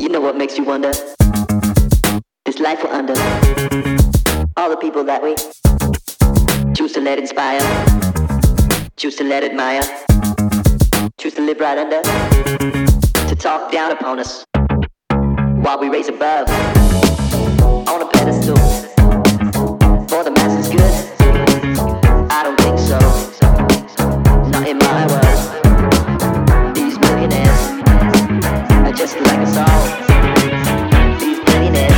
You know what makes you wonder? This life we're under. All the people that we choose to let inspire, choose to let admire, choose to live right under, to talk down upon us while we raise above on a pedestal for the masses good. I don't think so, not in my world. These millionaires are just like us all. These millionaires.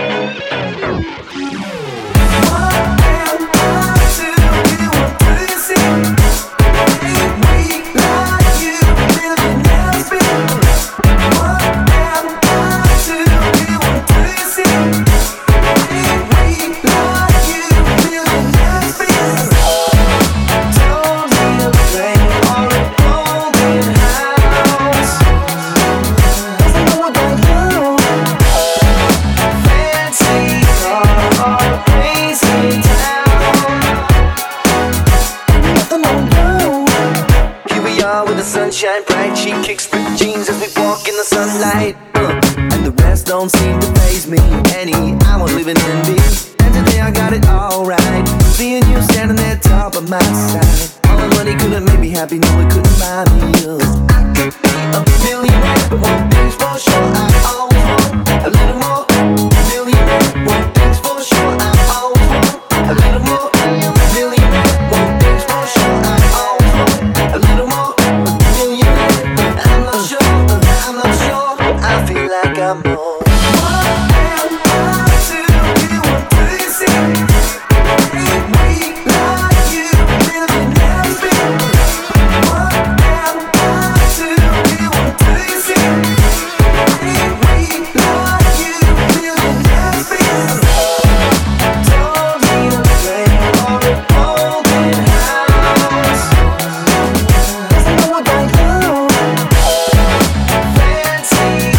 Sunshine bright, she kicks ripped jeans as we walk in the sunlight, and the rest don't seem to faze me any. I'm living in peace, and today I got it all right. Seeing you standing there top of my side. All the money couldn't make me happy, no it couldn't buy me you. I could be a millionaire, but one thing's for sure, I always want a little more. Millionaire, one thing's for sure, I always want a little more. Millionaire, one thing's for sure, I always want a little more. I feel like I'm more. What am I to you? What do you see? Ain't we like you? Millionaires be. What am I to you? What do you see? Ain't we like you? Millionaires be. Don't need a plane or a golden house. 'Cause I know I got you. Fancy.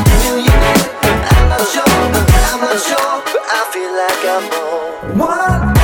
I feel like I'm home. What?